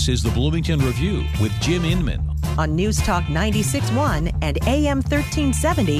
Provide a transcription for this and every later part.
This is the Bloomington Review with Jim Inman on News Talk 96.1 and AM 1370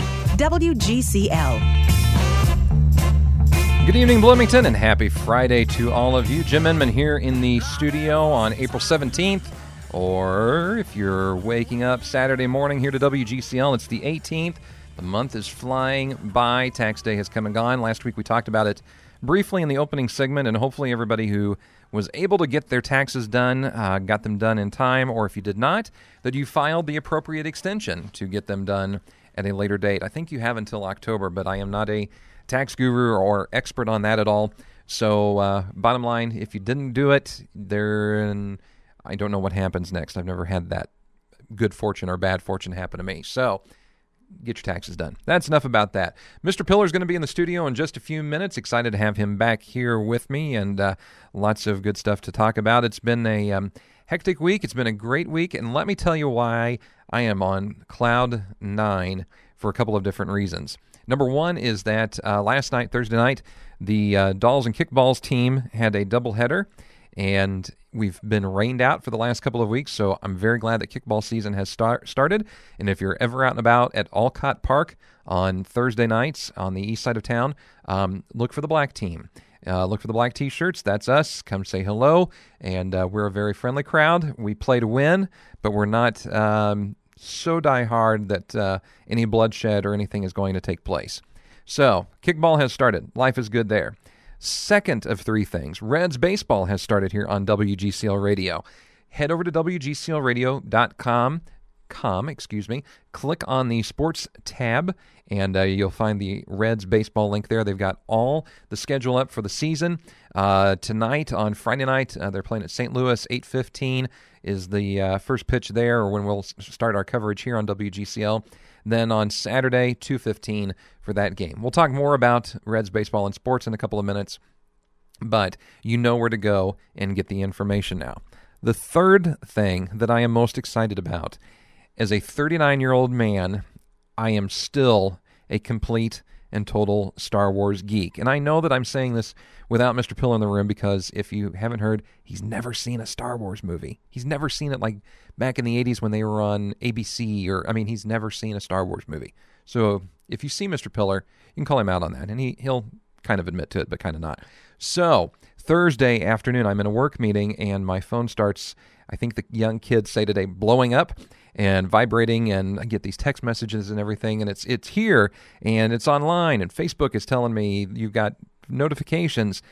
WGCL. Good evening, Bloomington, and happy Friday to all of you. Jim Inman here in the studio on April 17th, or if you're waking up Saturday morning here to WGCL, it's the 18th. The month is flying by. Tax day has come and gone. Last week we talked about it briefly in the opening segment, and hopefully everybody who was able to get their taxes done got them done in time, or if you did not, that you filed the appropriate extension to get them done at a later date. I think you have until October, but I am not a tax guru or expert on that at all. So bottom line, if you didn't do it, I don't know what happens next. I've never had that good fortune or bad fortune happen to me. So get your taxes done. That's enough about that. Mr. Pillar is going to be in the studio in just a few minutes. Excited to have him back here with me, and lots of good stuff to talk about. It's been a hectic week. It's been a great week, and let me tell you why I am on cloud nine for a couple of different reasons. Number one is that last night, Thursday night, the Dolls and Kickballs team had a doubleheader, and we've been rained out for the last couple of weeks, so I'm very glad that kickball season has started. And if you're ever out and about at Alcott Park on Thursday nights on the east side of town, look for the black team. Look for the black T-shirts. That's us. Come say hello. And we're a very friendly crowd. We play to win, but we're not so die-hard that any bloodshed or anything is going to take place. So, kickball has started. Life is good there. Second of three things, Reds baseball has started here on WGCL Radio. Head over to WGCLradio.com, click on the sports tab, and you'll find the Reds baseball link there. They've got all the schedule up for the season. Tonight, on Friday night, they're playing at St. Louis. 8:15 is the first pitch there, or when we'll start our coverage here on WGCL. Then on Saturday, 2:15 for that game. We'll talk more about Reds baseball and sports in a couple of minutes, but you know where to go and get the information now. The third thing that I am most excited about, as a 39-year-old man, I am still a complete and total Star Wars geek. And I know that I'm saying this without Mr. Pill in the room, because if you haven't heard, he's never seen a Star Wars movie. He's never seen it like back in the 80s when they were on ABC, he's never seen a Star Wars movie. So if you see Mr. Pillar, you can call him out on that, and he'll kind of admit to it, but kind of not. So Thursday afternoon, I'm in a work meeting, and my phone starts, I think the young kids say today, blowing up and vibrating, and I get these text messages and everything, and it's here, and it's online, and Facebook is telling me you've got notifications.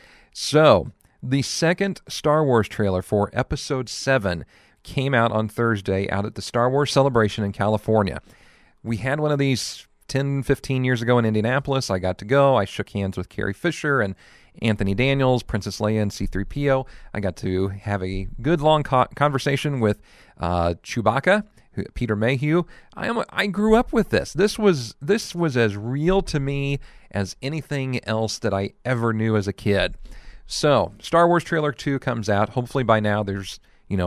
So the second Star Wars trailer for Episode 7 came out on Thursday out at the Star Wars Celebration in California. We had one of these 10, 15 years ago in Indianapolis. I got to go. I shook hands with Carrie Fisher and Anthony Daniels, Princess Leia, and C-3PO. I got to have a good long conversation with Chewbacca, Peter Mayhew. I grew up with this. This was as real to me as anything else that I ever knew as a kid. So, Star Wars Trailer 2 comes out. Hopefully by now there's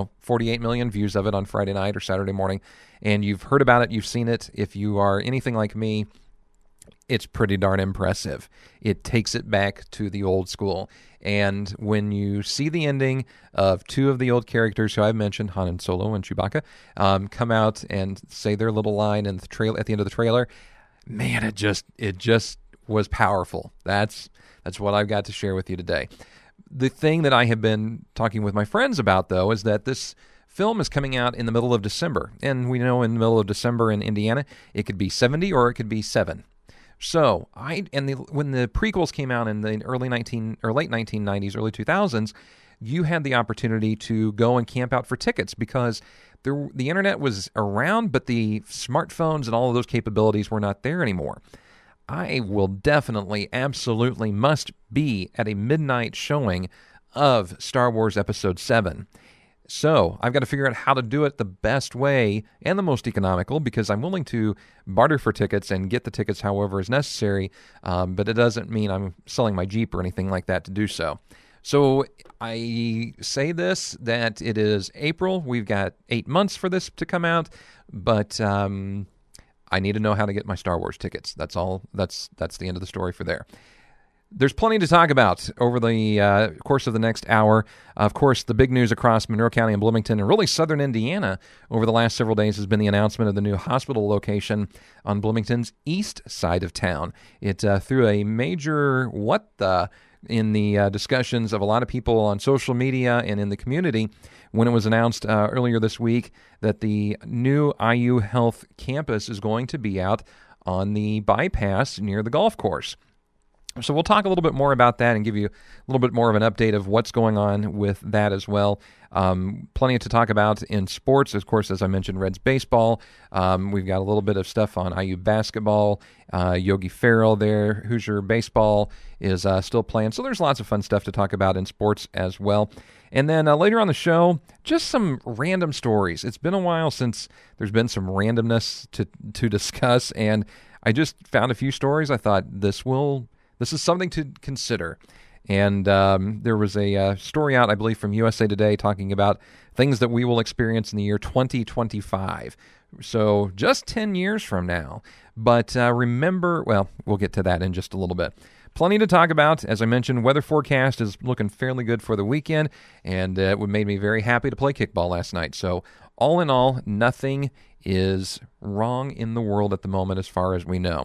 48 million views of it on Friday night or Saturday morning, and you've heard about it, you've seen it. If you are anything like me, it's pretty darn impressive. It takes it back to the old school. And when you see the ending of two of the old characters who I've mentioned, Han and Solo and Chewbacca, come out and say their little line in the trail at the end of the trailer, man, it just was powerful. That's what I've got to share with you today. The thing that I have been talking with my friends about, though, is that this film is coming out in the middle of December. And we know in the middle of December in Indiana, it could be 70 or it could be 7. So, when the prequels came out in the late 1990s, early 2000s, you had the opportunity to go and camp out for tickets because the internet was around, but the smartphones and all of those capabilities were not there anymore. I will definitely, absolutely must be at a midnight showing of Star Wars Episode 7. So I've got to figure out how to do it the best way and the most economical, because I'm willing to barter for tickets and get the tickets however is necessary, but it doesn't mean I'm selling my Jeep or anything like that to do so. So I say this, that it is April. We've got 8 months for this to come out, but I need to know how to get my Star Wars tickets. That's all. That's the end of the story for there. There's plenty to talk about over the course of the next hour. Of course, the big news across Monroe County and Bloomington and really southern Indiana over the last several days has been the announcement of the new hospital location on Bloomington's east side of town. It threw a major what the in the discussions of a lot of people on social media and in the community when it was announced earlier this week that the new IU Health campus is going to be out on the bypass near the golf course. So we'll talk a little bit more about that and give you a little bit more of an update of what's going on with that as well. Plenty to talk about in sports. Of course, as I mentioned, Reds baseball. We've got a little bit of stuff on IU basketball. Yogi Ferrell there. Hoosier baseball is still playing. So there's lots of fun stuff to talk about in sports as well. And then later on the show, just some random stories. It's been a while since there's been some randomness to discuss, and I just found a few stories. I thought this is something to consider. And there was a story out, I believe, from USA Today talking about things that we will experience in the year 2025. So just 10 years from now. But remember, well, we'll get to that in just a little bit. Plenty to talk about. As I mentioned, weather forecast is looking fairly good for the weekend, and it made me very happy to play kickball last night. So all in all, nothing is wrong in the world at the moment as far as we know.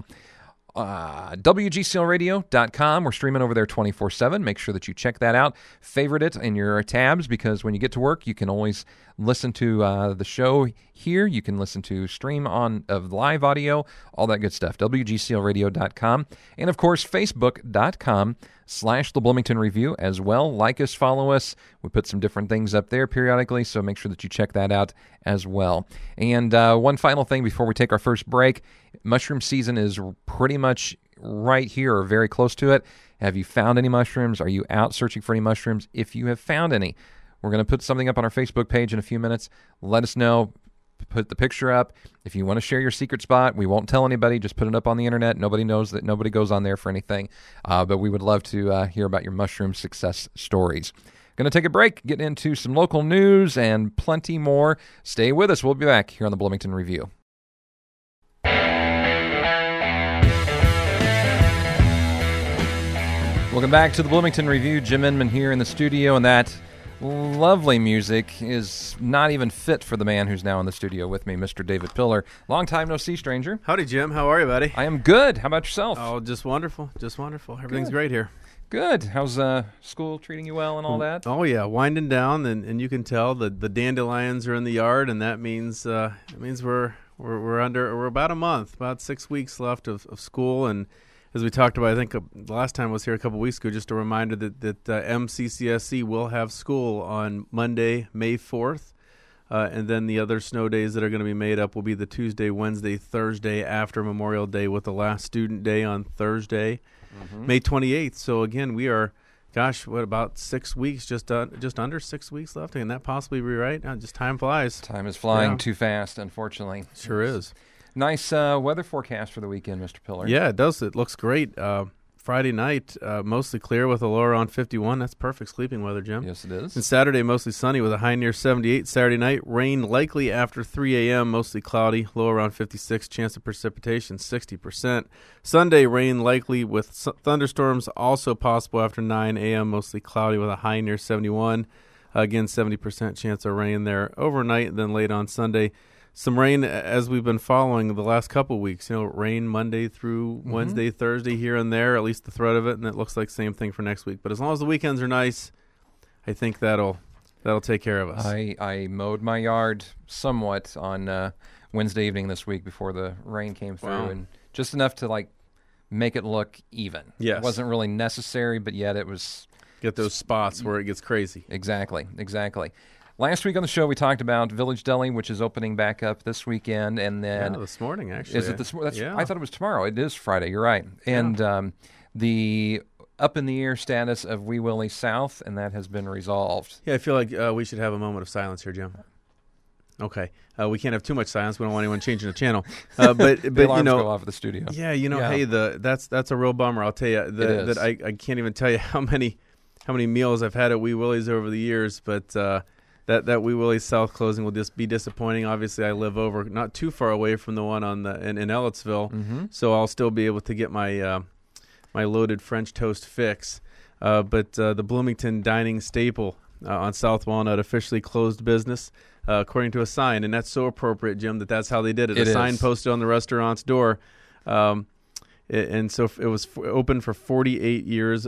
WGCLradio.com. We're streaming over there 24/7. Make sure that you check that out. Favorite it in your tabs, because when you get to work, you can always listen to the show here. You can listen to stream on of live audio, all that good stuff. WGCLradio.com. And, of course, Facebook.com/The Bloomington Review as well. Like us, follow us. We put some different things up there periodically, so make sure that you check that out as well. And one final thing before we take our first break. Mushroom season is pretty much right here or very close to it. Have you found any mushrooms? Are you out searching for any mushrooms? If you have found any, we're going to put something up on our Facebook page in a few minutes. Let us know. Put the picture up. If you want to share your secret spot, we won't tell anybody. Just put it up on the internet. Nobody knows that. Nobody goes on there for anything. But we would love to hear about your mushroom success stories. Going to take a break, get into some local news and plenty more. Stay with us. We'll be back here on the Bloomington Review. Welcome back to the Bloomington Review. Jim Inman here in the studio, and that lovely music is not even fit for the man who's now in the studio with me, Mr. David Pillar. Long time no see, stranger. Howdy, Jim. How are you, buddy? I am good. How about yourself? Oh, just wonderful. Just wonderful. Everything's great here. Good. How's school treating you well and all that? Oh, yeah. Winding down, and you can tell the dandelions are in the yard, and that means we're about a month, about 6 weeks left of school. And as we talked about, I think the last time I was here a couple weeks ago, just a reminder that MCCSC will have school on Monday, May 4th. And then the other snow days that are going to be made up will be the Tuesday, Wednesday, Thursday after Memorial Day, with the last student day on Thursday, May 28th. So, again, we are, about 6 weeks, just under 6 weeks left. Can that possibly be right? Just time flies. Time is flying too fast, unfortunately. Sure is. Nice weather forecast for the weekend, Mr. Pillar. Yeah, it does. It looks great. Friday night, mostly clear with a low around 51. That's perfect sleeping weather, Jim. Yes, it is. And Saturday, mostly sunny with a high near 78. Saturday night, rain likely after 3 a.m., mostly cloudy, low around 56. Chance of precipitation, 60%. Sunday, rain likely with thunderstorms also possible after 9 a.m., mostly cloudy with a high near 71. Again, 70% chance of rain there overnight, and then late on Sunday. Some rain as we've been following the last couple of weeks. Rain Monday through Wednesday, Thursday here and there, at least the threat of it, and it looks like same thing for next week. But as long as the weekends are nice, I think that'll take care of us. I mowed my yard somewhat on Wednesday evening this week before the rain came through, and just enough to make it look even. Yes. It wasn't really necessary, but yet it was. Get those spots where it gets crazy. Exactly. Last week on the show, we talked about Village Deli, which is opening back up this weekend, and then this morning actually. Is it this morning? Yeah. I thought it was tomorrow. It is Friday. You're right. And the up in the air status of Wee Willie South, and that has been resolved. Yeah, I feel like we should have a moment of silence here, Jim. Okay, we can't have too much silence. We don't want anyone changing the channel. But the alarms go off at the studio. Yeah, hey, that's a real bummer. I'll tell you that I can't even tell you how many meals I've had at Wee Willie's over the years, but. That Wee Willie's South closing will just be disappointing. Obviously, I live over not too far away from the one in Ellettsville, so I'll still be able to get my my loaded French toast fix. But the Bloomington dining staple on South Walnut officially closed business, according to a sign. And that's so appropriate, Jim, that's how they did it. It a sign is. posted on the restaurant's door. And so it was open for 48 years,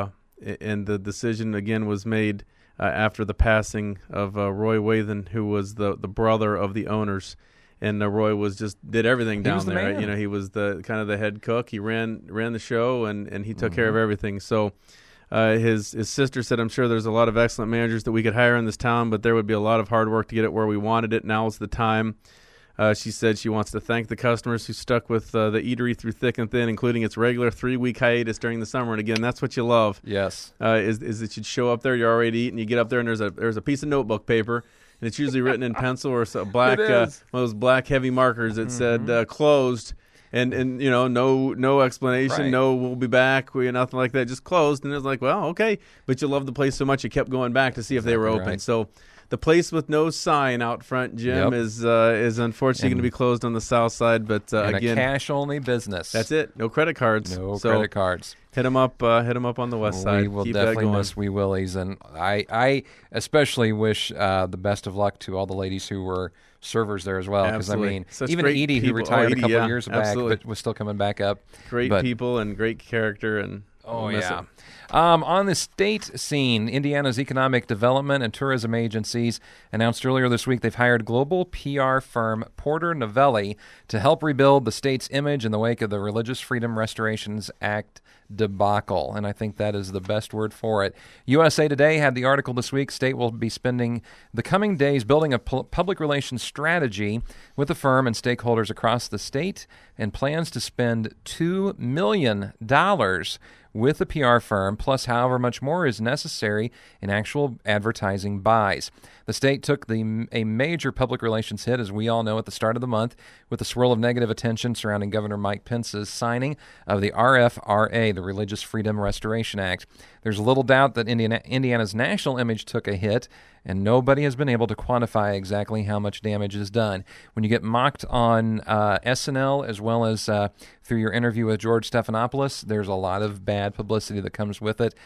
and the decision, again, was made after the passing of Roy Wathen, who was the brother of the owners. And Roy did everything down there. Man. You know, he was the kind of the head cook. He ran the show, and he took care of everything. So his sister said, I'm sure there's a lot of excellent managers that we could hire in this town, but there would be a lot of hard work to get it where we wanted it. Now is the time. She said she wants to thank the customers who stuck with the eatery through thick and thin, including its regular 3-week hiatus during the summer. And again, that's what you love. Yes. Is that you'd show up there, you're already eating, you get up there, and there's a piece of notebook paper, and it's usually written in pencil or a black one of those black heavy markers that said closed. And you know, no explanation, Right. no we'll be back, nothing like that, just closed. And it was like, well, okay, but you loved the place so much you kept going back to see if they were open. right. So the place with no sign out front, Jim, Yep. is unfortunately going to be closed on the south side. But And again, a cash-only business. that's it. No credit cards. No So credit cards. Hit them up on the west side. We will Keep that definitely going. miss Wee Willies, and I especially wish the best of luck to all the ladies who were servers there as well. Because I Absolutely. mean, Such even great Edie, who people. retired Edie, a couple yeah, of years absolutely. back, but was still coming back up. Great But- people and great character, and Oh, we'll miss yeah. it. On the state scene, Indiana's economic development and tourism agencies announced earlier this week they've hired global PR firm Porter Novelli to help rebuild the state's image in the wake of the Religious Freedom Restorations Act debacle, and I think that is the best word for it. USA Today had the article this week. State will be spending the coming days building a public relations strategy with the firm and stakeholders across the state, and plans to spend $2 million with the PR firm, plus however much more is necessary in actual advertising buys. The state took a major public relations hit, as we all know, at the start of the month, with the swirl of negative attention surrounding Governor Mike Pence's signing of the RFRA, the Religious Freedom Restoration Act. There's little doubt that Indiana's national image took a hit, and nobody has been able to quantify exactly how much damage is done. When you get mocked on SNL, as well as through your interview with George Stephanopoulos, there's a lot of bad publicity that comes with it,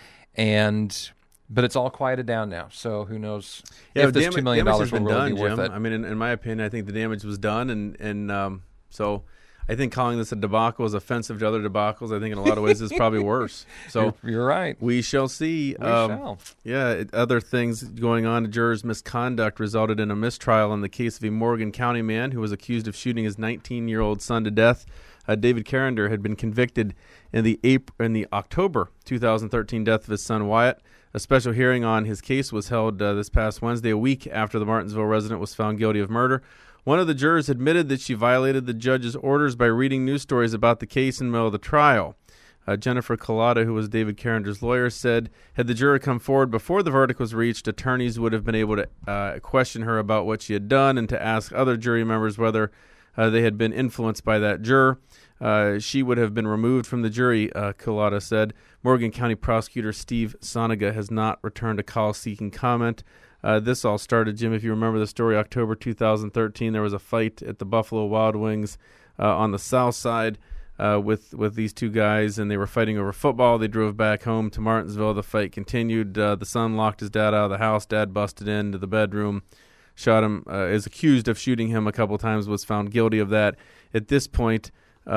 but it's all quieted down now. So who knows if this $2 million damage has will been really done, be worth Jim. it. I mean, in my opinion, I think the damage was done, and so I think calling this a debacle is offensive to other debacles. I think in a lot of ways it's probably worse. So You're right. we shall see. We shall. Yeah, other things going on. Jurors' misconduct resulted in a mistrial in the case of a Morgan County man who was accused of shooting his 19-year-old son to death. David Carrender had been convicted in the October 2013 death of his son Wyatt. A special hearing on his case was held this past Wednesday, a week after the Martinsville resident was found guilty of murder. One of the jurors admitted that she violated the judge's orders by reading news stories about the case in the middle of the trial. Jennifer Collada, who was David Carrender's lawyer, said had the juror come forward before the verdict was reached, attorneys would have been able to question her about what she had done and to ask other jury members whether they had been influenced by that juror. She would have been removed from the jury, Collada said. Morgan County Prosecutor Steve Soniga has not returned a call seeking comment. This all started, Jim, if you remember the story, October 2013. There was a fight at the Buffalo Wild Wings on the south side with these two guys, and they were fighting over football. They drove back home to Martinsville. The fight continued. The son locked his dad out of the house. Dad busted into the bedroom, shot him, is accused of shooting him a couple times, was found guilty of that. At this point,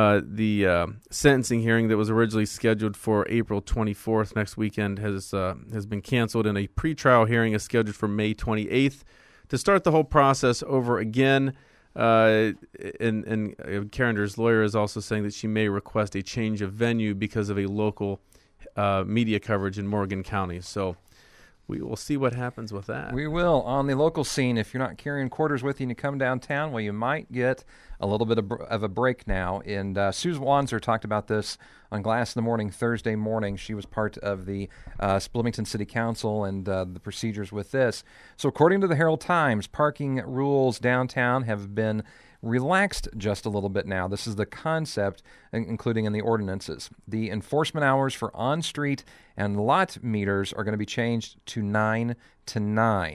the sentencing hearing that was originally scheduled for April 24th, next weekend, has been canceled, and a pretrial hearing is scheduled for May 28th to start the whole process over again. And Carrender's lawyer is also saying that she may request a change of venue because of a local media coverage in Morgan County. So we will see what happens with that. We will. On the local scene, if you're not carrying quarters with you and you come downtown, well, you might get a little bit of a break now. And Suze Wanzer talked about this on Glass in the Morning Thursday morning. She was part of the Bloomington City Council and the procedures with this. So according to the Herald Times, parking rules downtown have been relaxed just a little bit now. This is the concept, including in the ordinances. The enforcement hours for on-street and lot meters are going to be changed to 9 to 9.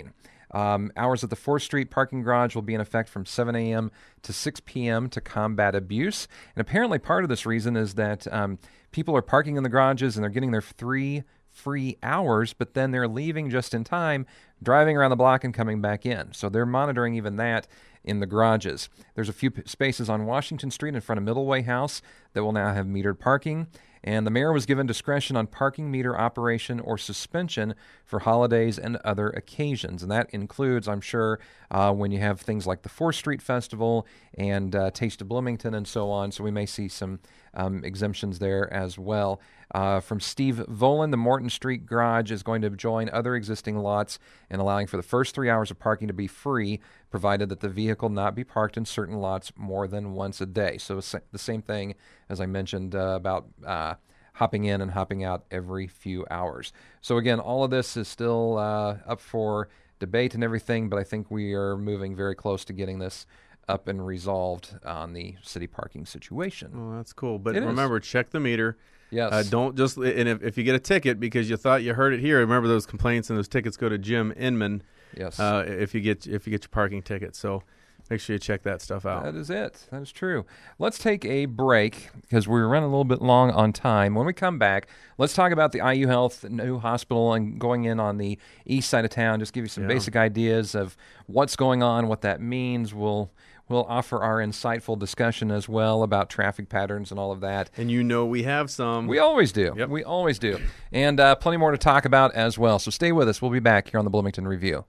Hours at the 4th Street parking garage will be in effect from 7 a.m. to 6 p.m. to combat abuse. And apparently part of this reason is that people are parking in the garages and they're getting their 3 free hours, but then they're leaving just in time, driving around the block and coming back in. So they're monitoring even that in the garages. There's a few spaces on Washington Street in front of Middleway House that will now have metered parking. And the mayor was given discretion on parking meter operation or suspension for holidays and other occasions. And that includes, I'm sure, when you have things like the 4th Street Festival and Taste of Bloomington and so on. So we may see some exemptions there as well. From Steve Volan, the Morton Street Garage is going to join other existing lots in allowing for the first 3 hours of parking to be free, provided that the vehicle not be parked in certain lots more than once a day. So the same thing as I mentioned about hopping in and hopping out every few hours. So again, all of this is still up for debate and everything, but I think we are moving very close to getting this up and resolved on the city parking situation. Oh, that's cool. But remember, check the meter. Yes. Don't just, and if you get a ticket because you thought you heard it here, remember those complaints and those tickets go to Jim Inman. Yes. If you get your parking ticket. So make sure you check that stuff out. That is it. That is true. Let's take a break because we're running a little bit long on time. When we come back, let's talk about the IU Health new hospital and going in on the east side of town. Just give you some basic ideas of what's going on, what that means. We'll offer our insightful discussion as well about traffic patterns and all of that. And we have some. We always do. Yep. We always do. And plenty more to talk about as well. So stay with us. We'll be back here on the Bloomington Review.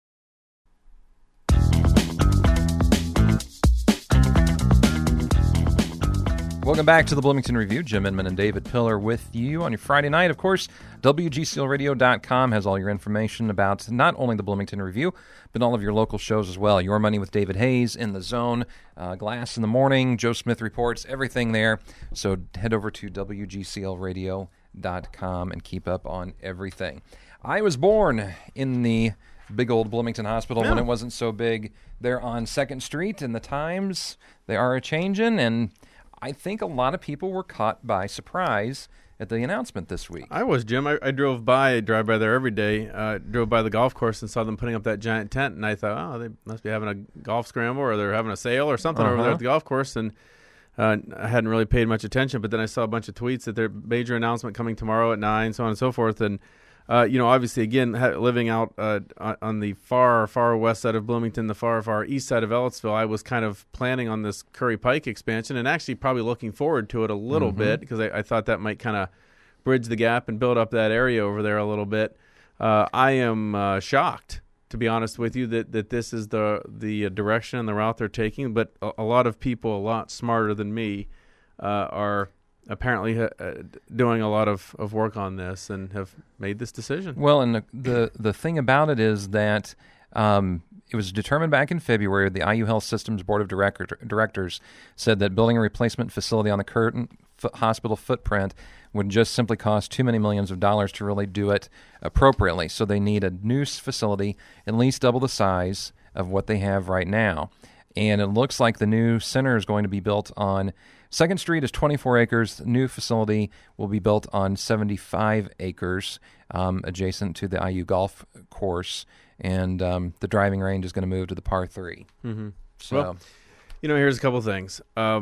Welcome back to the Bloomington Review. Jim Inman and David Pillar with you on your Friday night. Of course, WGCLradio.com has all your information about not only the Bloomington Review, but all of your local shows as well. Your Money with David Hayes, In the Zone, Glass in the Morning, Joe Smith Reports, everything there. So head over to WGCLradio.com and keep up on everything. I was born in the big old Bloomington Hospital when it wasn't so big there on 2nd Street, and the times, they are a-changin', and I think a lot of people were caught by surprise at the announcement this week. I was, Jim. I drive by there every day. Drove by the golf course and saw them putting up that giant tent, and I thought, oh, they must be having a golf scramble or they're having a sale or something over there at the golf course, and I hadn't really paid much attention, but then I saw a bunch of tweets that their major announcement coming tomorrow at 9, so on and so forth, and obviously, again, living out on the far, far west side of Bloomington, the far, far east side of Ellettsville, I was kind of planning on this Curry Pike expansion and actually probably looking forward to it a little bit because I thought that might kind of bridge the gap and build up that area over there a little bit. I am shocked, to be honest with you, that this is the direction and the route they're taking, but a lot of people a lot smarter than me are apparently doing a lot of work on this and have made this decision. Well, and the thing about it is that it was determined back in February. The IU Health Systems Board of Directors said that building a replacement facility on the current hospital footprint would just simply cost too many millions of dollars to really do it appropriately. So they need a new facility at least double the size of what they have right now. And it looks like the new center is going to be built on 2nd Street is 24 acres. The new facility will be built on 75 acres adjacent to the IU golf course. And the driving range is going to move to the par 3. Mm-hmm. So, well, here's a couple things.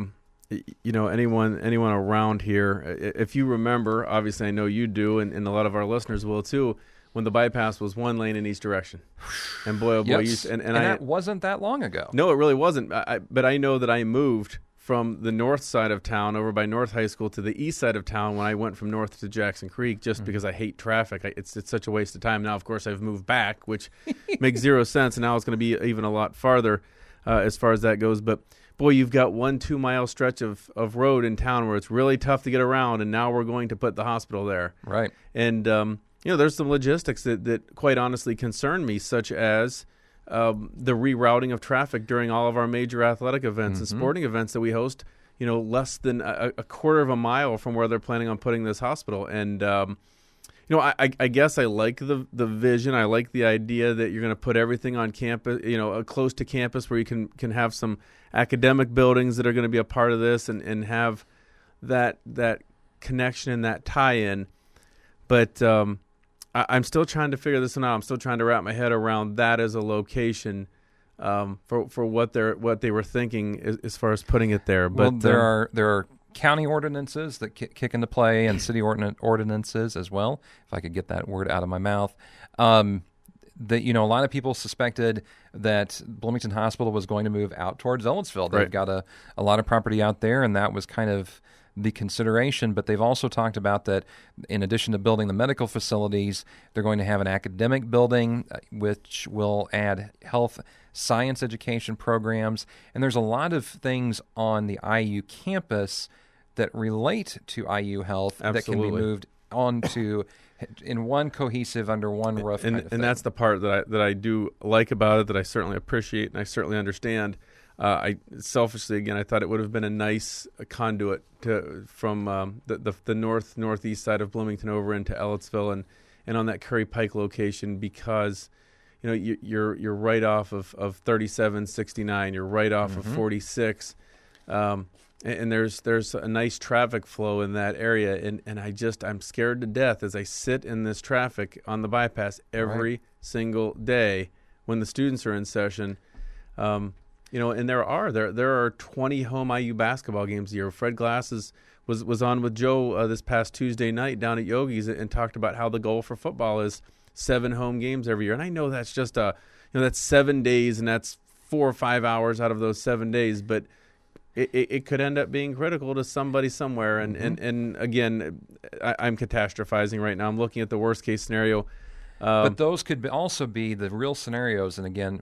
Anyone around here, if you remember, obviously I know you do, and a lot of our listeners will too, when the bypass was one lane in each direction. And boy, oh boy. Yes. And that wasn't that long ago. No, it really wasn't. But I know that I moved from the north side of town over by North High School to the east side of town when I went from north to Jackson Creek just because I hate traffic. It's such a waste of time. Now, of course, I've moved back, which makes zero sense, and now it's going to be even a lot farther as far as that goes. But, boy, you've got 1 2-mile stretch of road in town where it's really tough to get around, and now we're going to put the hospital there. Right. And, there's some logistics that quite honestly concern me, such as the rerouting of traffic during all of our major athletic events and sporting events that we host, less than a quarter of a mile from where they're planning on putting this hospital. And, I guess I like the vision. I like the idea that you're going to put everything on campus, close to campus where you can have some academic buildings that are going to be a part of this and have that connection and that tie-in. But, I'm still trying to figure this one out. I'm still trying to wrap my head around that as a location for what they were thinking as far as putting it there. But well, there are county ordinances that kick into play and city ordinances as well, if I could get that word out of my mouth. That a lot of people suspected that Bloomington Hospital was going to move out towards Ellettsville. They've got a lot of property out there, and that was kind of the consideration. But they've also talked about that in addition to building the medical facilities, they're going to have an academic building which will add health science education programs. And there's a lot of things on the IU campus that relate to IU Health that can be moved onto in one cohesive under one roof. And that's the part that I do like about it, that I certainly appreciate and I certainly understand. I selfishly, again, I thought it would have been a nice conduit from the northeast side of Bloomington over into Ellettsville and on that Curry Pike location, because you're right off of 3769, you're right off of 46. And there's a nice traffic flow in that area, and I'm scared to death as I sit in this traffic on the bypass every single day when the students are in session. And there are 20 home IU basketball games a year. Fred Glass was on with Joe this past Tuesday night down at Yogi's and talked about how the goal for football is 7 home games every year. And I know that's just that's 7 days, and that's 4 or 5 hours out of those 7 days, but it could end up being critical to somebody somewhere. And again, I'm catastrophizing right now. I'm looking at the worst case scenario. But those could also be the real scenarios. And again,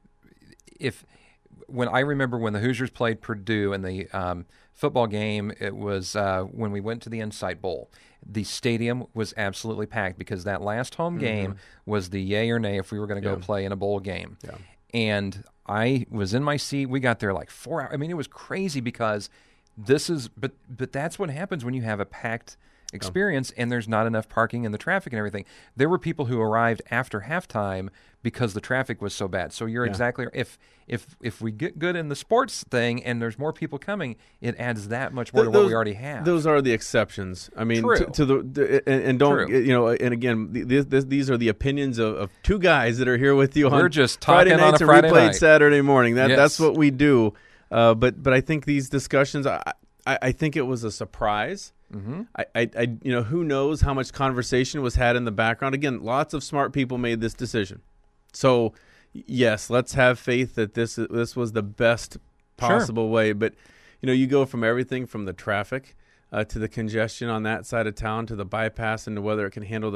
when I remember when the Hoosiers played Purdue in the football game, it was when we went to the Insight Bowl. The stadium was absolutely packed because that last home game was the yay or nay if we were going to go play in a bowl game. Yeah. And I was in my seat. We got there like 4 hours. I mean, it was crazy because but that's what happens when you have a packed experience and there's not enough parking and the traffic and everything. There were people who arrived after halftime because the traffic was so bad. So you're exactly, if we get good in the sports thing and there's more people coming, it adds that much more to what we already have. Those are the exceptions. I mean, True. And again, these are the opinions of two guys that are here with you. We're just talking Friday nights on a Friday replayed night. Saturday morning. That's what we do. But I think these discussions, I think it was a surprise. Mm-hmm. Who knows how much conversation was had in the background. Again, lots of smart people made this decision. So, yes, let's have faith that this was the best possible way. But, you go from everything from the traffic to the congestion on that side of town to the bypass and to whether it can handle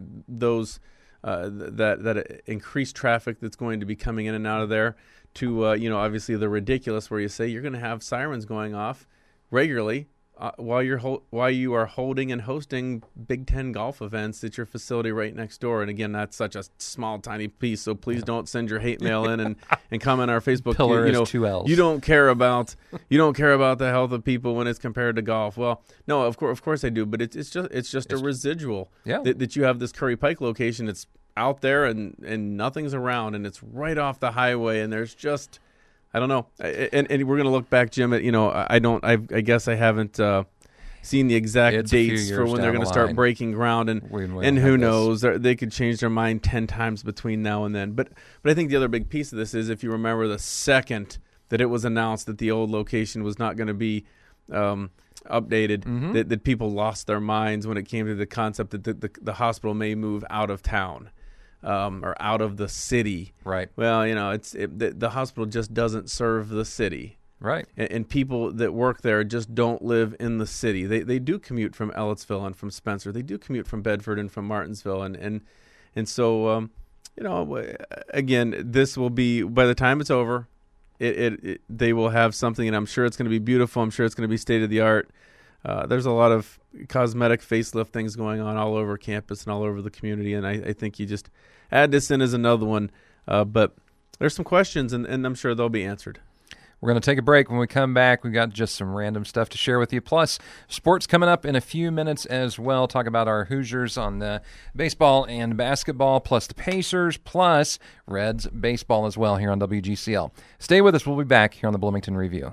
that increased traffic that's going to be coming in and out of there to, obviously the ridiculous where you say you're going to have sirens going off regularly while you are holding and hosting Big Ten golf events at your facility right next door. And again, that's such a small, tiny piece. So please don't send your hate mail in and comment on our Facebook. Pillar is 2 L's. You don't care about the health of people when it's compared to golf. Well, no, of course I do. But it's just a residual. Yeah. That you have this Curry Pike location. It's out there and nothing's around, and it's right off the highway, and there's just. I don't know, and we're going to look back, Jim. At I guess I haven't seen the exact dates for when they're going to start breaking ground, and who knows, they could change their mind 10 times between now and then. But I think the other big piece of this is, if you remember, the second that it was announced that the old location was not going to be updated, that people lost their minds when it came to the concept that the hospital may move out of town. Or out of the city. Right. Well, the hospital just doesn't serve the city. Right. And people that work there just don't live in the city. They do commute from Ellettsville and from Spencer. They do commute from Bedford and from Martinsville. And so, again, this will be, by the time it's over, they will have something, and I'm sure it's going to be beautiful. I'm sure it's going to be state of the art. There's a lot of cosmetic facelift things going on all over campus and all over the community, and I think you just add this in as another one. But there's some questions, and I'm sure they'll be answered. We're going to take a break. When we come back, we've got just some random stuff to share with you. Plus, sports coming up in a few minutes as well. Talk about our Hoosiers on the baseball and basketball, plus the Pacers, plus Reds baseball as well here on WGCL. Stay with us. We'll be back here on the Bloomington Review.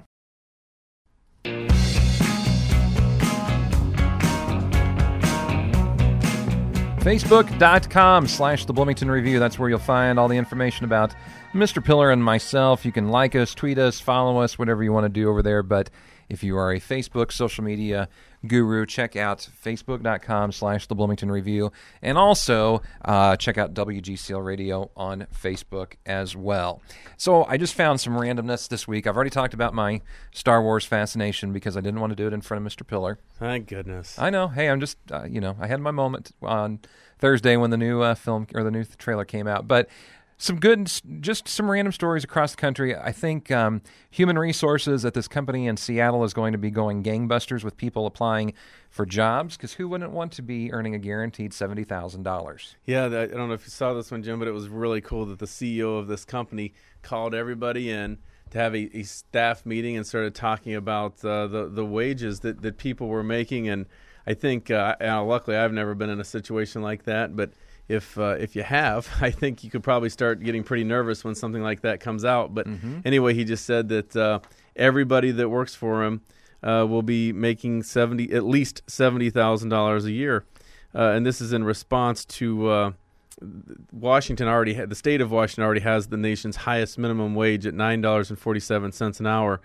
Facebook.com/The Bloomington Review. That's where you'll find all the information about Mr. Pillar and myself. You can like us, tweet us, follow us, whatever you want to do over there. But if you are a Facebook social media guru, check out Facebook.com/The Bloomington Review. And also check out WGCL Radio on Facebook as well. So I just found some randomness this week. I've already talked about my Star Wars fascination because I didn't want to do it in front of Mr. Pillar. Thank goodness. I know. Hey, I'm just, I had my moment on Thursday when the new film or the new trailer came out. But some good, just some random stories across the country. I think human resources at this company in Seattle is going to be going gangbusters with people applying for jobs, because who wouldn't want to be earning a guaranteed $70,000? Yeah, I don't know if you saw this one, Jim, but it was really cool that the CEO of this company called everybody in to have a staff meeting and started talking about the wages that people were making. And I think, luckily, I've never been in a situation like that, but if you have, I think you could probably start getting pretty nervous when something like that comes out. But anyway, he just said that everybody that works for him will be making at least $70,000 a year, and this is in response to the state of Washington already has the nation's highest minimum wage at $9.47 an hour.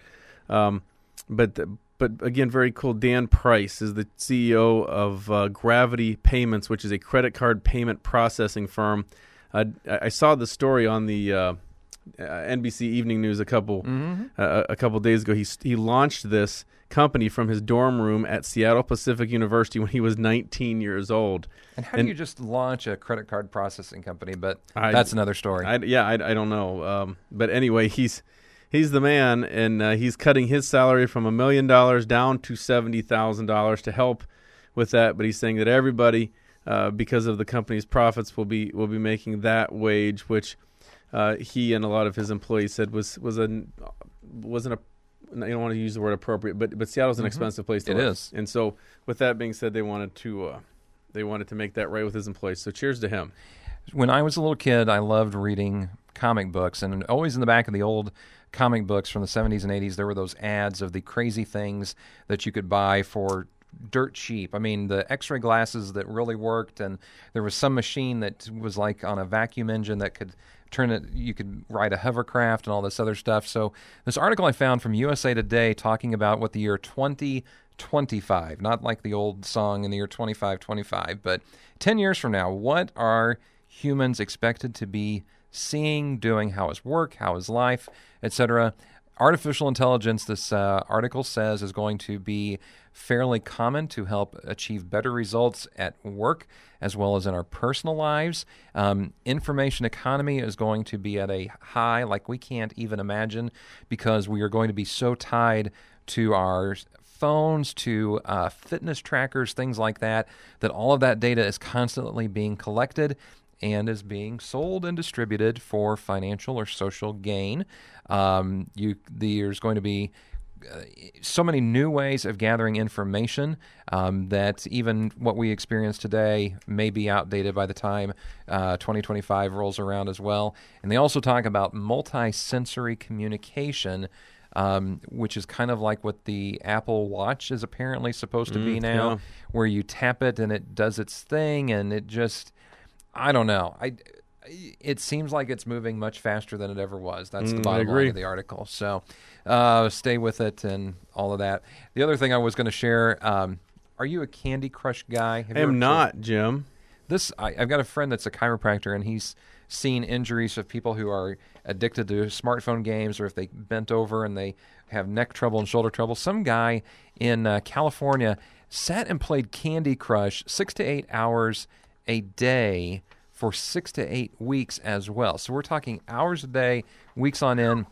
But again, very cool. Dan Price is the CEO of Gravity Payments, which is a credit card payment processing firm. I saw the story on the NBC Evening News a couple days ago. He launched this company from his dorm room at Seattle Pacific University when he was 19 years old. And how do you just launch a credit card processing company? But that's another story. I don't know. But anyway, he's the man, and he's cutting his salary from $1 million down to $70,000 to help with that. But he's saying that everybody, because of the company's profits, will be making that wage, which he and a lot of his employees said wasn't a. I don't want to use the word appropriate, but Seattle's an expensive place to live. It is. And so, with that being said, they wanted to make that right with his employees. So, cheers to him. When I was a little kid, I loved reading comic books, and always in the back of the old comic books from the 70s and 80s, there were those ads of the crazy things that you could buy for dirt cheap. I mean, the x-ray glasses that really worked, and there was some machine that was like on a vacuum engine that could turn it, you could ride a hovercraft and all this other stuff. So this article I found from USA Today talking about what the year 2025, not like the old song in the year 2525, but 10 years from now, what are humans expected to be seeing, doing, how is work, how is life, etc. Artificial intelligence, this article says, is going to be fairly common to help achieve better results at work as well as in our personal lives. Information economy is going to be at a high like we can't even imagine, because we are going to be so tied to our phones, to fitness trackers, things like that, that all of that data is constantly being collected and is being sold and distributed for financial or social gain. There's going to be so many new ways of gathering information that even what we experience today may be outdated by the time 2025 rolls around as well. And they also talk about multi-sensory communication, which is kind of like what the Apple Watch is apparently supposed to be now, where you tap it and it does its thing, and it just, I don't know. It seems like it's moving much faster than it ever was. That's the bottom line of the article. So stay with it and all of that. The other thing I was going to share, are you a Candy Crush guy? I am not, Jim. I've got a friend that's a chiropractor, and he's seen injuries of people who are addicted to smartphone games, or if they bent over and they have neck trouble and shoulder trouble. Some guy in California sat and played Candy Crush 6 to 8 hours a day for 6 to 8 weeks as well. So we're talking hours a day, weeks on end.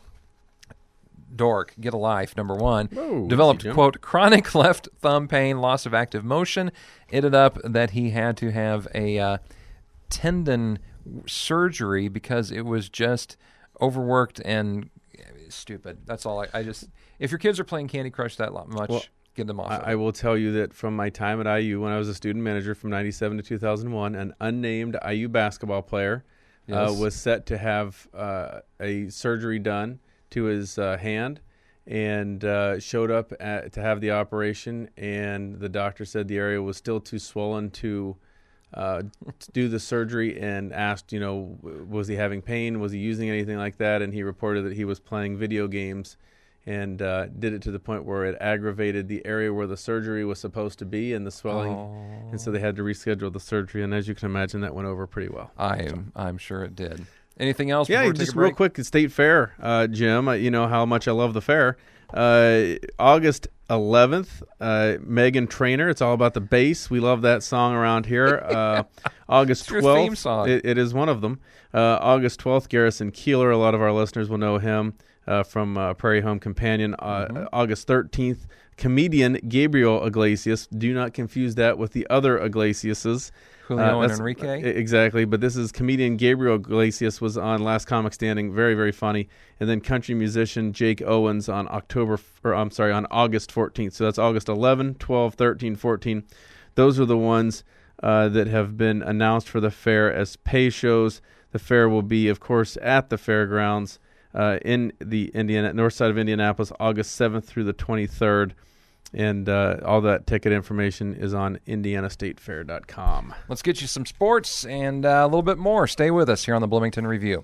Dork, get a life, number one. Whoa, developed, quote, chronic left thumb pain, loss of active motion. Ended up that he had to have a tendon surgery because it was just overworked and stupid. That's all. If your kids are playing Candy Crush that much, get them off. I will tell you that from my time at IU, when I was a student manager from 97 to 2001, an unnamed IU basketball player was set to have a surgery done to his hand, and showed up to have the operation, and the doctor said the area was still too swollen to to do the surgery and asked, was he having pain? Was he using anything like that? And he reported that he was playing video games and did it to the point where it aggravated the area where the surgery was supposed to be and the swelling. And so they had to reschedule the surgery. And as you can imagine, that went over pretty well. I'm sure it did. Anything else? Yeah, just real quick, State Fair, Jim. You know how much I love the fair. August 11th, Meghan Trainor. It's all about the bass. We love that song around here. August 12th. Your theme song. It is one of them. August 12th, Garrison Keillor. A lot of our listeners will know him from Prairie Home Companion. August 13th, comedian Gabriel Iglesias. Do not confuse that with the other Iglesiases. Julio and Enrique? Exactly, but this is comedian Gabriel Iglesias was on Last Comic Standing, very, very funny. And then country musician Jake Owens on August 14th. So that's August 11, 12, 13, 14. Those are the ones that have been announced for the fair as pay shows. The fair will be, of course, at the fairgrounds in the north side of Indianapolis, August 7th through the 23rd. And all that ticket information is on IndianaStateFair.com. Let's get you some sports and a little bit more. Stay with us here on the Bloomington Review.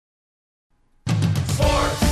Sports.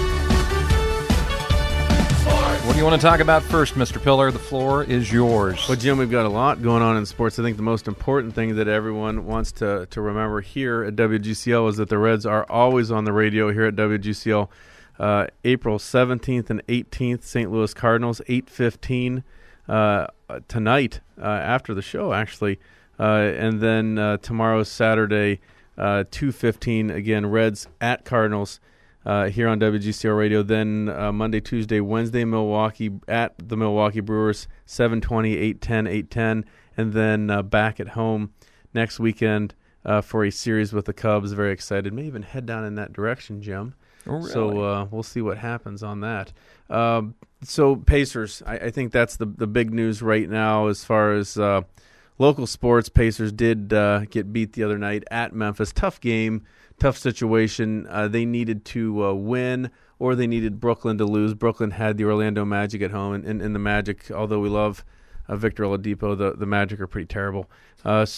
What do you want to talk about first, Mr. Pillar? The floor is yours. Well, Jim, we've got a lot going on in sports. I think the most important thing that everyone wants to remember here at WGCL is that the Reds are always on the radio here at WGCL. April 17th and 18th, St. Louis Cardinals, 8:15 tonight after the show, actually. And then tomorrow, Saturday, 2:15, again, Reds at Cardinals here on WGCL Radio. Then Monday, Tuesday, Wednesday, Milwaukee at the Milwaukee Brewers, 7:20, 8:10, 8:10. And then back at home next weekend for a series with the Cubs. Very excited. May even head down in that direction, Jim. Oh, really? So we'll see what happens on that. So Pacers, I think that's the big news right now as far as local sports. Pacers did get beat the other night at Memphis. Tough game, tough situation. They needed to win, or they needed Brooklyn to lose. Brooklyn had the Orlando Magic at home, and the Magic, although we love Victor Oladipo, the Magic are pretty terrible. Gosh,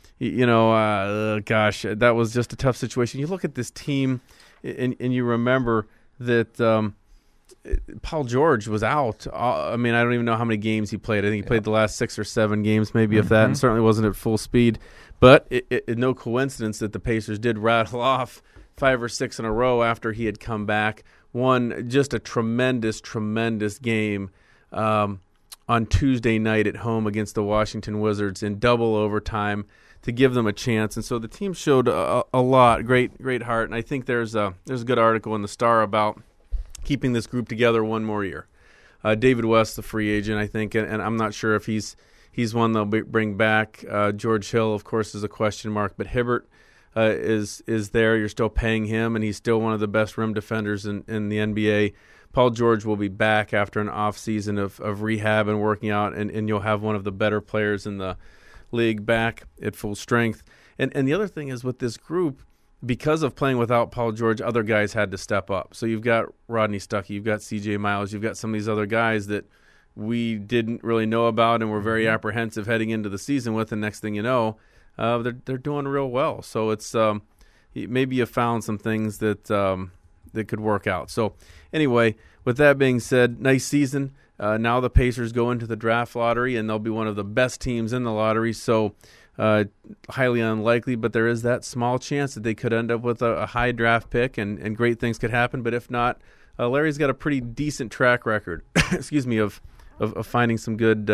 that was just a tough situation. You look at this team, and you remember that Paul George was out. I don't even know how many games he played. I think he played the last 6 or 7 games, maybe if that, and certainly wasn't at full speed. But it no coincidence that the Pacers did rattle off 5 or 6 in a row after he had come back. Won just a tremendous, tremendous game on Tuesday night at home against the Washington Wizards in double overtime to give them a chance. And so the team showed a lot, great heart. And I think there's a good article in the Star about keeping this group together one more year. David West, the free agent, I think, and I'm not sure if he's one they'll bring back. George Hill, of course, is a question mark, but Hibbert is there. You're still paying him, and he's still one of the best rim defenders in the NBA. Paul George will be back after an off season of rehab and working out, and you'll have one of the better players in the league back at full strength. And the other thing is with this group, because of playing without Paul George, other guys had to step up. So you've got Rodney Stuckey, you've got C.J. Miles, you've got some of these other guys that we didn't really know about and were very apprehensive heading into the season with. And next thing you know, they're doing real well. So it's maybe you found some things that could work out. So anyway, with that being said, nice season. Now the Pacers go into the draft lottery, and they'll be one of the best teams in the lottery. So highly unlikely, but there is that small chance that they could end up with a high draft pick, and great things could happen. But if not, Larry's got a pretty decent track record. excuse me, of finding some good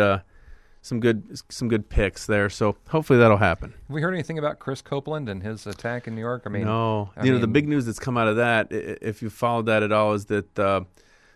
picks there. So hopefully that'll happen. Have we heard anything about Chris Copeland and his attack in New York? No. The big news that's come out of that, if you followed that at all, is that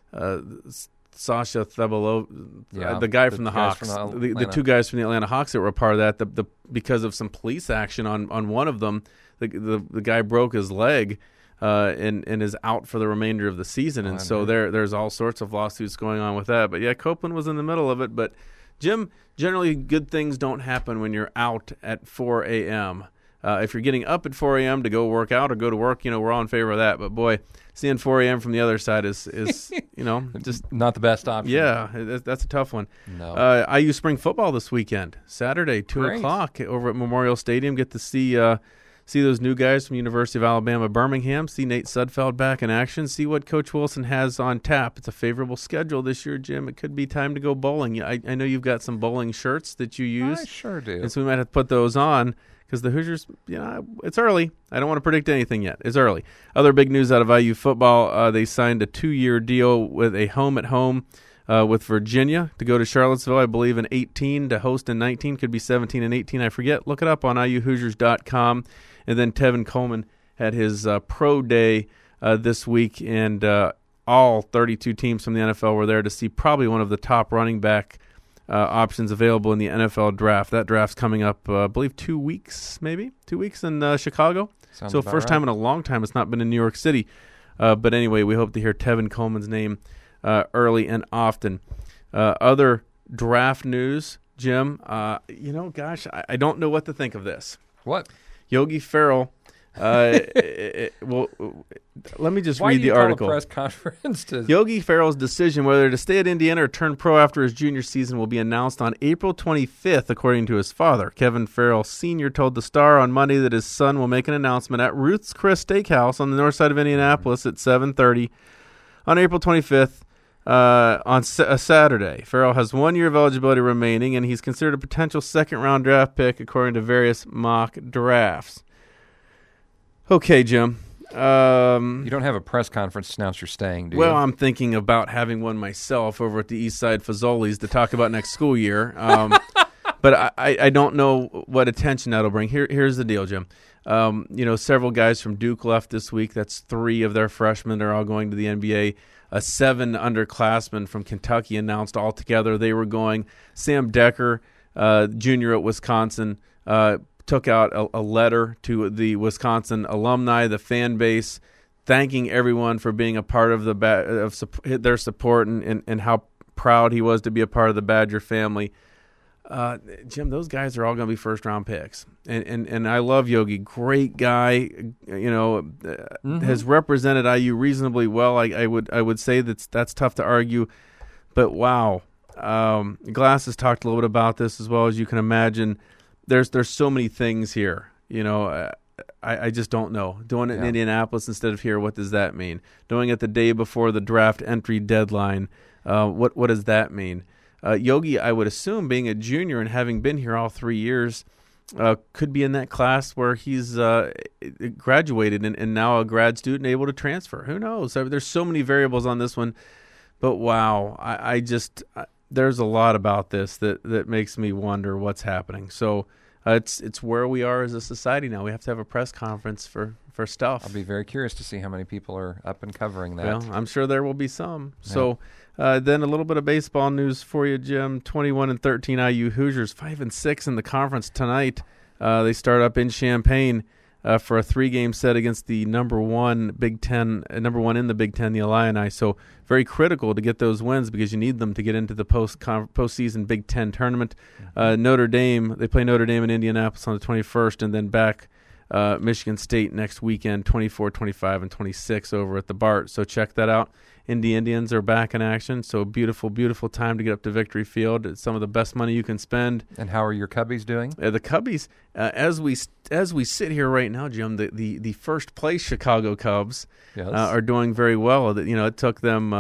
Sasha Thebolo, the guy from the Hawks, the 2 guys from the Atlanta Hawks that were a part of that, because of some police action on one of them, the guy broke his leg and is out for the remainder of the season. And so there's all sorts of lawsuits going on with that. But, yeah, Copeland was in the middle of it. But, Jim, generally good things don't happen when you're out at 4 a.m. If you're getting up at 4 a.m. to go work out or go to work, we're all in favor of that. But boy, seeing 4 a.m. from the other side is just not the best option. Yeah, that's a tough one. No. IU spring football this weekend, Saturday, 2 o'clock over at Memorial Stadium. Get to see those new guys from University of Alabama, Birmingham. See Nate Sudfeld back in action. See what Coach Wilson has on tap. It's a favorable schedule this year, Jim. It could be time to go bowling. I know you've got some bowling shirts that you use. I sure do. And so we might have to put those on. Because the Hoosiers, it's early. I don't want to predict anything yet. It's early. Other big news out of IU football, they signed a 2-year deal with a home-at-home with Virginia to go to Charlottesville, I believe, in 18, to host in 19. Could be 17 and 18. I forget. Look it up on IUHoosiers.com. And then Tevin Coleman had his pro day this week, and all 32 teams from the NFL were there to see probably one of the top running back options available in the NFL draft. That draft's coming up, I believe, 2 weeks, maybe? 2 weeks in Chicago. Sounds so about first right. time in a long time it's not been in New York City. But anyway, we hope to hear Tevin Coleman's name early and often. Other draft news, Jim, I don't know what to think of this. What? Yogi Ferrell. Well, let me just read the article. Why do you call a press conference to... Yogi Ferrell's decision whether to stay at Indiana or turn pro after his junior season will be announced on April 25th, according to his father. Kevin Ferrell Sr. told the Star on Monday that his son will make an announcement at Ruth's Chris Steakhouse on the north side of Indianapolis at 7:30 on April 25th on a Saturday. Ferrell has 1 year of eligibility remaining, and he's considered a potential second-round draft pick according to various mock drafts. Okay, Jim. You don't have a press conference to announce you're staying, do you? Well, I'm thinking about having one myself over at the East Side Fazoli's to talk about next school year. But I don't know what attention that'll bring. Here's the deal, Jim. Several guys from Duke left this week. That's 3 of their freshmen are all going to the NBA. 7 underclassmen from Kentucky announced altogether they were going. Sam Decker, junior at Wisconsin, took out a letter to the Wisconsin alumni, the fan base, thanking everyone for being a part of their support and how proud he was to be a part of the Badger family. Jim, those guys are all going to be first-round picks. And I love Yogi. Great guy, has represented IU reasonably well. I would say that's tough to argue. But, wow. Glass has talked a little bit about this as well, as you can imagine. There's so many things here. I just don't know. Doing it in Indianapolis instead of here, what does that mean? Doing it the day before the draft entry deadline, what does that mean? Yogi, I would assume, being a junior and having been here all 3 years, could be in that class where he's graduated and now a grad student able to transfer. Who knows? There's so many variables on this one. But, wow, there's a lot about this that makes me wonder what's happening. So it's where we are as a society now. We have to have a press conference for stuff. I'll be very curious to see how many people are up and covering that. Well, I'm sure there will be some. Yeah. So then a little bit of baseball news for you, Jim. 21-13 IU Hoosiers, 5-6 in the conference tonight. They start up in Champaign for a 3-game set against the number one in the Big Ten, the Illini. So very critical to get those wins because you need them to get into the postseason Big Ten tournament. Notre Dame, they play Notre Dame in Indianapolis on the 21st, and then back Michigan State next weekend, 24, 25, and 26 over at the BART. So check that out. Indy Indians are back in action, so beautiful, beautiful time to get up to Victory Field. It's some of the best money you can spend. And how are your Cubbies doing? The Cubbies, as we sit here right now, Jim, the first place Chicago Cubs are doing very well. It took them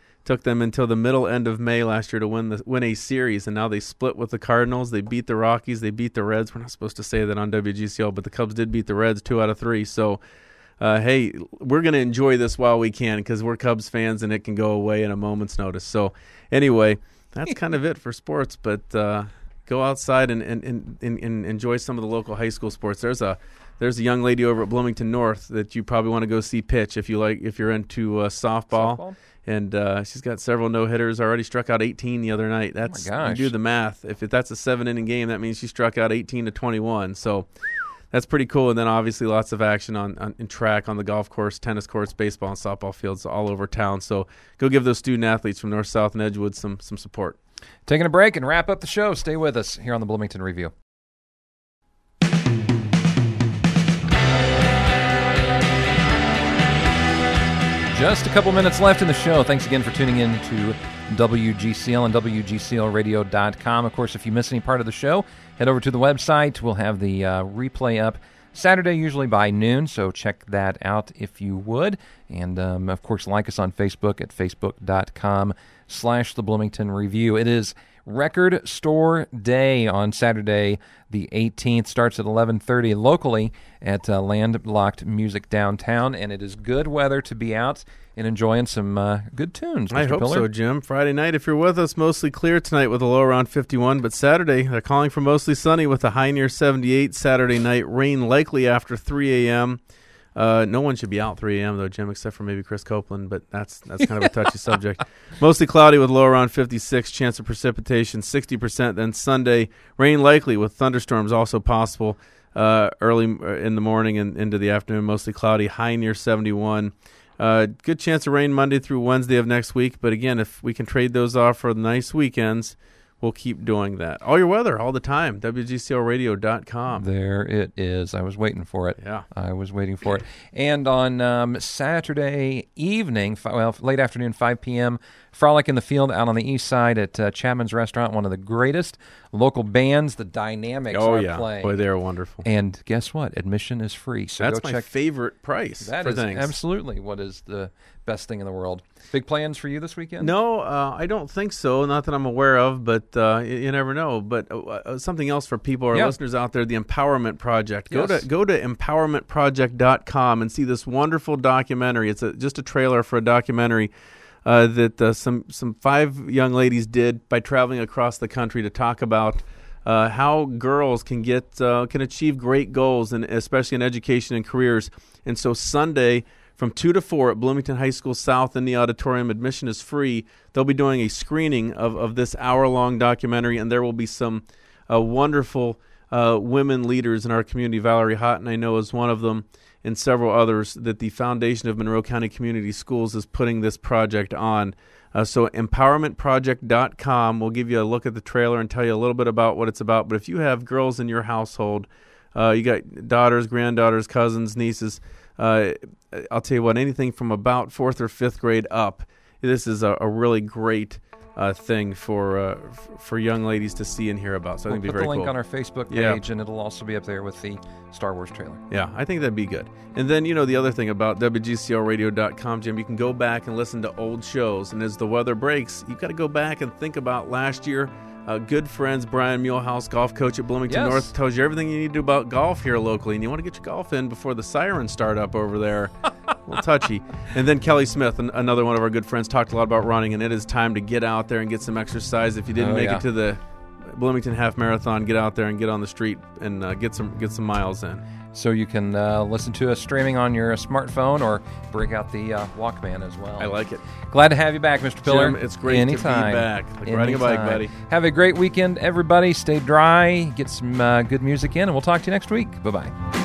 until the middle end of May last year to win a series, and now they split with the Cardinals. They beat the Rockies. They beat the Reds. We're not supposed to say that on WGCL, but the Cubs did beat the Reds 2 out of 3. So. Hey, we're going to enjoy this while we can because we're Cubs fans and it can go away in a moment's notice. So anyway, that's kind of it for sports, but go outside and enjoy some of the local high school sports. There's a young lady over at Bloomington North that you probably want to go see pitch if you're into softball. And she's got several no-hitters, already struck out 18 the other night. That's, oh my gosh. You do the math. If that's a 7-inning game, that means she struck out 18 to 21. So that's pretty cool. And then obviously lots of action in track, on the golf course, tennis courts, baseball, and softball fields all over town. So go give those student athletes from North, South, and Edgewood some support. Taking a break and wrap up the show. Stay with us here on the Bloomington Review. Just a couple minutes left in the show. Thanks again for tuning in to WGCL and WGCLradio.com. Of course, if you miss any part of the show, head over to the website. We'll have the replay up Saturday, usually by noon, so check that out if you would. And, of course, like us on Facebook at facebook.com/The Bloomington Review. It is Record Store Day on Saturday, the 18th. Starts at 11:30 locally at Landlocked Music downtown, and it is good weather to be out and enjoying some good tunes. Mr. I hope Pillar. so, Jim. Friday night, if you're with us, mostly clear tonight with a low around 51, but Saturday, they're calling for mostly sunny with a high near 78. Saturday night, rain likely after 3 a.m. No one should be out 3 a.m., though, Jim, except for maybe Chris Copeland, but that's kind of a touchy subject. Mostly cloudy with low around 56, chance of precipitation 60%. Then Sunday, rain likely with thunderstorms also possible early in the morning and into the afternoon. Mostly cloudy, high near 71. Good chance of rain Monday through Wednesday of next week, but again, if we can trade those off for nice weekends, we'll keep doing that. All your weather, all the time, WGCLradio.com. There it is. I was waiting for it. Yeah. I was waiting for it. And on Saturday evening, late afternoon, 5 p.m., Frolic in the Field out on the east side at Chapman's Restaurant, one of the greatest local bands. The Dynamics are playing. Boy, they're wonderful. And guess what? Admission is free. So that's go my check. favorite price That for is things. absolutely what is the best thing in the world. Big plans for you this weekend? No, I don't think so. Not that I'm aware of, but you never know. But something else for people, our listeners out there, the Empowerment Project. Go to empowermentproject.com and see this wonderful documentary. It's just a trailer for a documentary that some 5 young ladies did by traveling across the country to talk about how girls can achieve great goals, and especially in education and careers. And so Sunday, from 2 to 4 at Bloomington High School South in the auditorium, admission is free. They'll be doing a screening of this hour-long documentary, and there will be some wonderful women leaders in our community. Valerie Houghton, I know, is one of them, and several others that the Foundation of Monroe County Community Schools is putting this project on. So empowermentproject.com will give you a look at the trailer and tell you a little bit about what it's about. But if you have girls in your household, you got daughters, granddaughters, cousins, nieces, I'll tell you what, anything from about 4th or 5th grade up, this is a really great thing for young ladies to see and hear about. So I think it'd be very cool. We'll put the link on our Facebook page, and it'll also be up there with the Star Wars trailer. Yeah, I think that'd be good. And then, the other thing about WGCLradio.com, Jim, you can go back and listen to old shows. And as the weather breaks, you've got to go back and think about last year. Good friends, Brian Muehlhaus, golf coach at Bloomington North, tells you everything you need to do about golf here locally. And you want to get your golf in before the sirens start up over there. A little touchy. And then Kelly Smith, another one of our good friends, talked a lot about running. And it is time to get out there and get some exercise. If you didn't make it to the Bloomington Half Marathon, get out there and get on the street and get some miles in. So you can listen to us streaming on your smartphone or break out the Walkman as well. I like it. Glad to have you back, Mr. Pillar. Jim, it's great Anytime. to be back. Like riding a bike, buddy. Have a great weekend, everybody. Stay dry, get some good music in, and we'll talk to you next week. Bye-bye.